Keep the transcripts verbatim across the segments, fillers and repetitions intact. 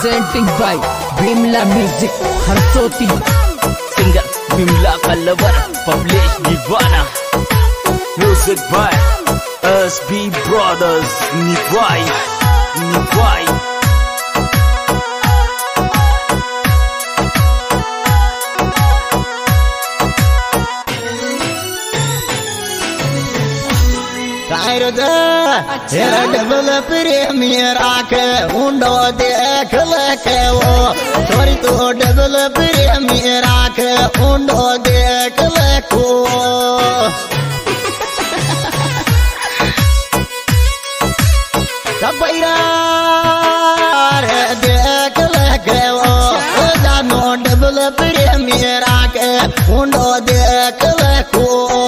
presenting by Bimla Music Harsoti. Singer Bimla Kalavar, published Divana. Music by S B Brothers. Nivai, Nivai. Era double premier ake undo de kleke wo sorry to double premier ake undo de kleko kabaira de kleke wo dano double premier ake undo de kleko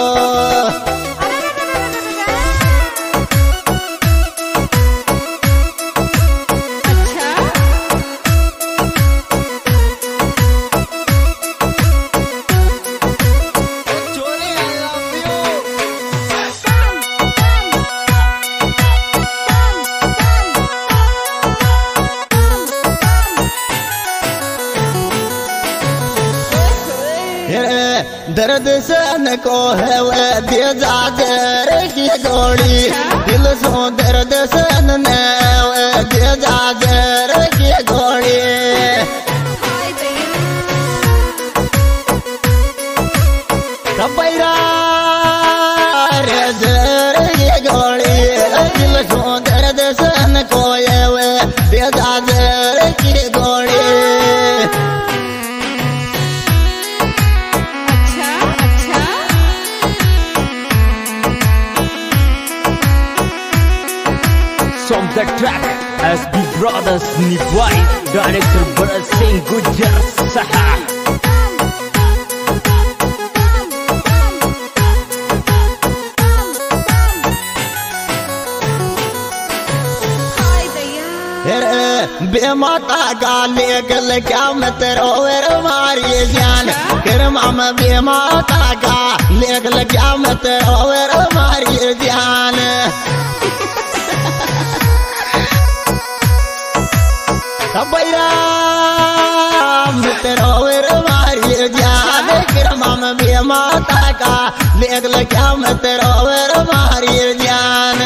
दर्द सन को है वो दे जागर की गोली दिल सो दर्द सन ने वो दे जागर की गोली कबैरा रे जर की गोली दिल सो दर्द सन को है वो दे जागर की गोली From the track S B Brothers Nivai, director Bharat Singh Gujar Saha. बेमाता गाले गल क्या मत रोवर मारी जान करमाम बेमाता का ले गल क्या मत रोवर मारी जान कबैरा मत रोवर मारी जान करमाम बेमाता का ले गल क्या मत रोवर मारी जान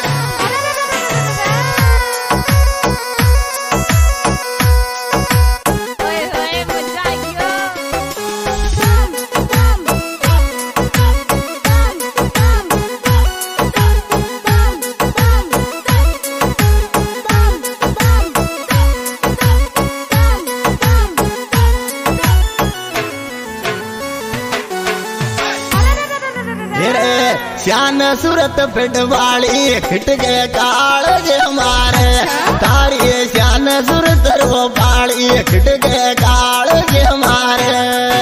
श्यान सूरत पिटवाली खिटके काल जे मारे तारी श्यान सूरत रो पाली खिटके काल जे मारे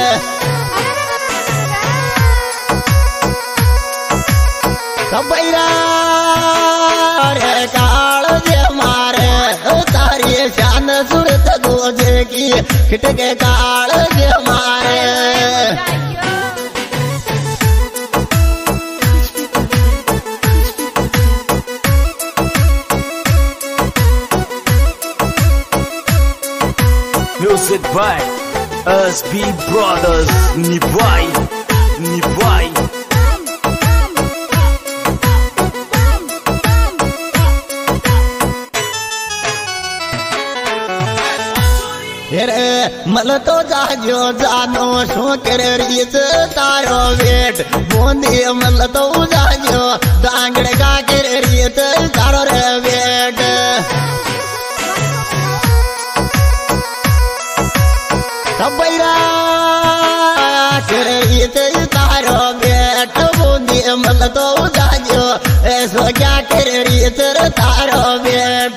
कबैरा रे काल जे मारे तारी श्यान सूरत गोजे की खिटके काल जे मारे Music by S B Brothers Nivai, Nivai. मल तो जाजो जानो शो कर रीत तारो वेट बोंदी मल तो जाजो दांगड़ का कर रीत तारो रे वेट कबैरा कर रीत तारो वेट बोंदी मल तो जाजो ऐसो क्या कर रीत तारो वेट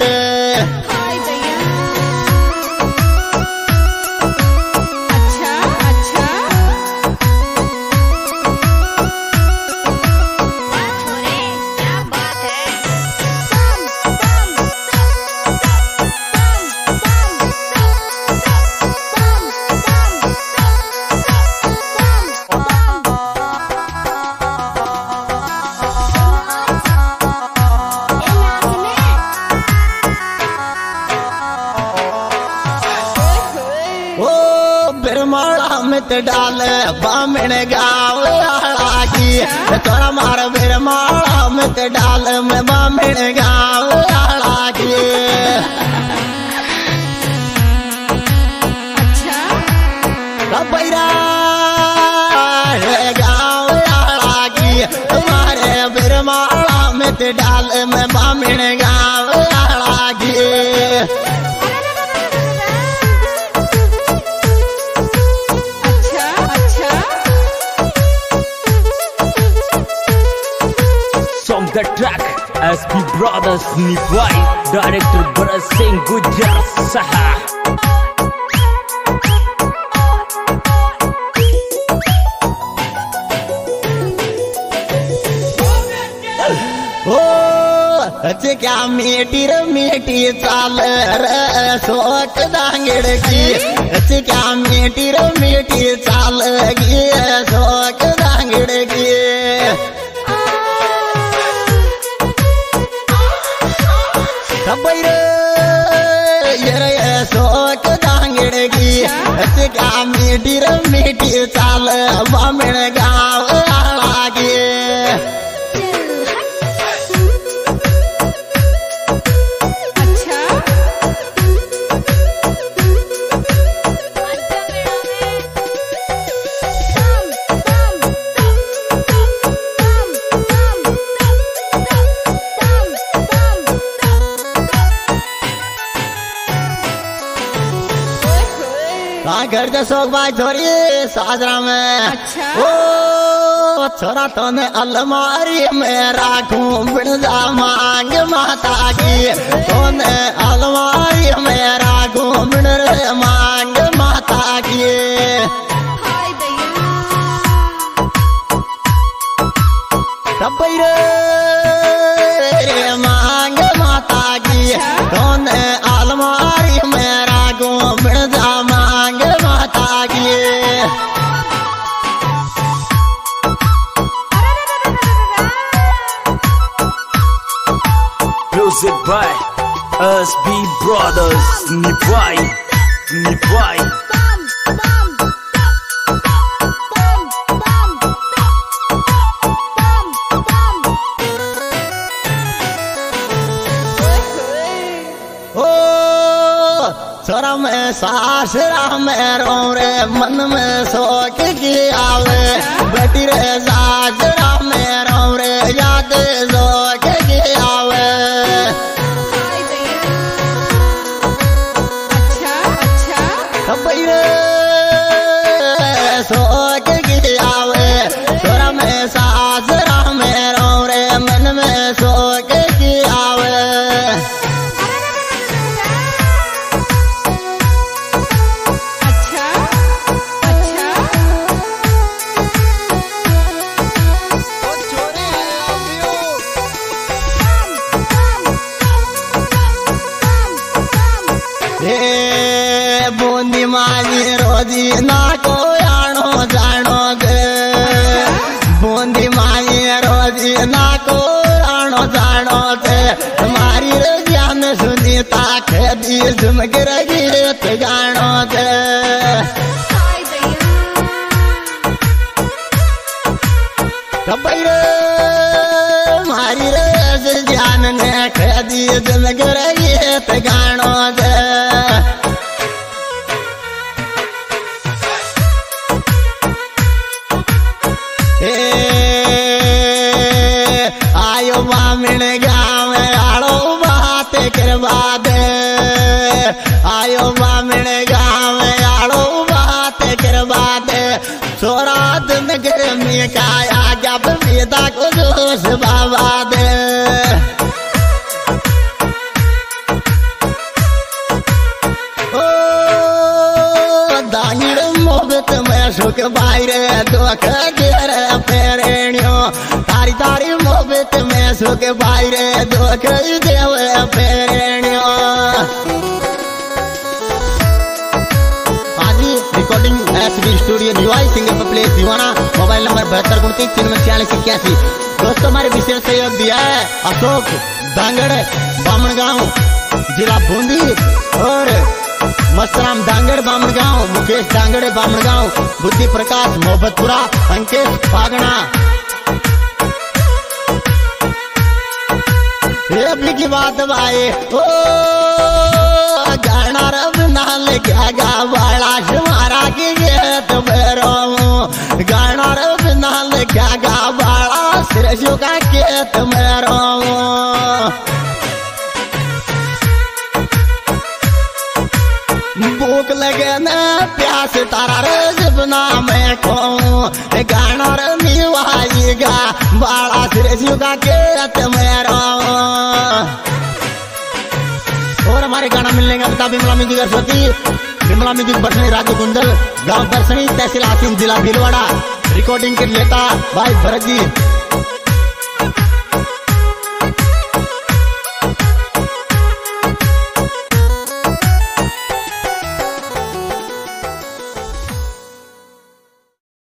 मित डाल बामण गाँव आड़ा की तोरा मार फिर माला मित डाल में बामण गाँव आड़ा की बैरा गाँव आड़ा की तुम्हारे फिर माला मित डाल में बामण गाँव आड़ा की Song the track S B Brothers Nibhai Director Bharat Singh Gujjar Saha क्या मीठी रे मीठी चाल रे सोक दांगड़ की क्या मीठी रे मीठी चाल की सोक दांगड़ की बैरे ये सोक दांगड़ की क्या मीठी रे मीठी चाल बामण गाँव आड़ा की घर के शौक भाई छोरी साजरा में अच्छा? ओ छोरा तो ने अलमारी में राखूं बिरजा मांग माता की तो ने अलमारी में राखूं बिरजा मांग माता की रे मांग माता की तो ने अलमारी में राखूं बिरजा मांग माता की Music by S B Brothers Nibhai Nibhai छोरा में सासरा में रो रे मन में शोक की आवे बेटी रे सासरा में रो रे याद शोक की आवे अच्छा अच्छा बैरे शोक की आवे छोरा में सासरा में रो रे मन में शोक की आवे बूंदी मानी रोजी ना को आनो जानो दे बूंदी मानी रोजी ना को आनो जानो दे तुम्हारी ज्ञान सुनी ताक दी झुमक गीत गानो दे बैरे मारी रे ज्ञान ने खदी झुमक गीत गानो दे आयो बामण गाँव आड़ो बात करवा दे आयो बामण गाँव आड़ो बात करवा दे छोरा नगर में काया जब वेदा को जोश बाबा दे ओ दांगड़ मोहब्बत में सुख बाहर दुख गिर फेरेणियों तारी तारी मोहब्बत में सुख बाहर दुख देव फेरेणियों recording S B studio Niwai singer पर प्लेस दीवाना मोबाइल नंबर बहत्तर उनतीस तिरनवे छियालीस इक्यासी। दोस्तों हमारे विशेष सहयोग दिया है अशोक दांगड़ बामण गाँव जिला बूंदी और मस्तराम दांगड़ बामणगांव, मुकेश दांगड़े बामणगांव, बुद्धि प्रकाश मोहब्बतपुरा, अंकेश पागना। ये की बात भाई ओ गाना रब नाल क्या गा वाला शुमारा की गेत मेरो गाना रब नाल क्या गा वाला सिरजू का गेत मेरो। भूख लगे न प्यास तारा रजबना मैं कहूँ गाना रमी वाईगा बाड़ा सिरजू का गेत मेरो। और हमारे गाना मिलने का बता बिमला म्यूजिक सरस्वती, बिमला म्यूजिक बरसनी राज्य गुंजल, गांव बरसनी, तहसील आसिम, जिला भीलवाड़ा। रिकॉर्डिंग के लेता भाई भरत जी।